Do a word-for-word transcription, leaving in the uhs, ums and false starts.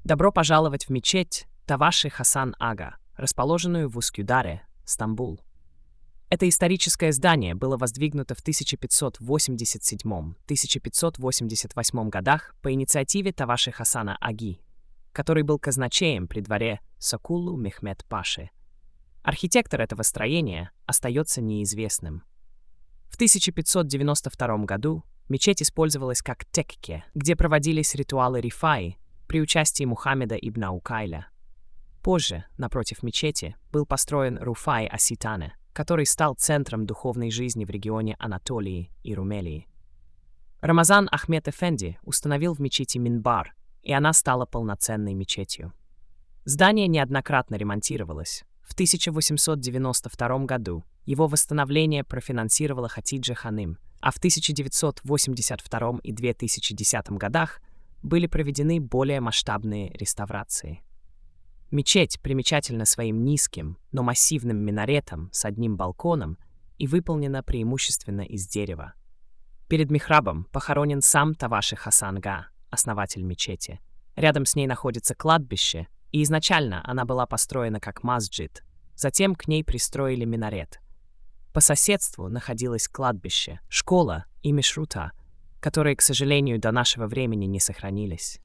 Добро пожаловать в мечеть Таваши Хасан Ага, расположенную в Ускюдаре, Стамбул. Это историческое здание было воздвигнуто в тысяча пятьсот восемьдесят седьмом — тысяча пятьсот восемьдесят восьмом годах по инициативе Таваши Хасана Аги, который был казначеем при дворе Сокулу Мехмед Паши. Архитектор этого строения остается неизвестным. В тысяча пятьсот девяносто втором году мечеть использовалась как текке, где проводились ритуалы рифаи при участии Мухаммеда ибн Аукайля. Позже, напротив мечети, был построен Руфай Аситане, который стал центром духовной жизни в регионе Анатолии и Румелии. Рамазан Ахмед Эфенди установил в мечети минбар, и она стала полноценной мечетью. Здание неоднократно ремонтировалось. В тысяча восемьсот девяносто втором году его восстановление профинансировала Хатиджа Ханым, а в тысяча девятьсот восемьдесят втором и две тысячи десятом годах были проведены более масштабные реставрации. Мечеть примечательна своим низким, но массивным минаретом с одним балконом и выполнена преимущественно из дерева. Перед михрабом похоронен сам Таваши Хасан Ага, основатель мечети. Рядом с ней находится кладбище, и изначально она была построена как масджид, затем к ней пристроили минарет. По соседству находилось кладбище, школа и мишрута, которые, к сожалению, до нашего времени не сохранились.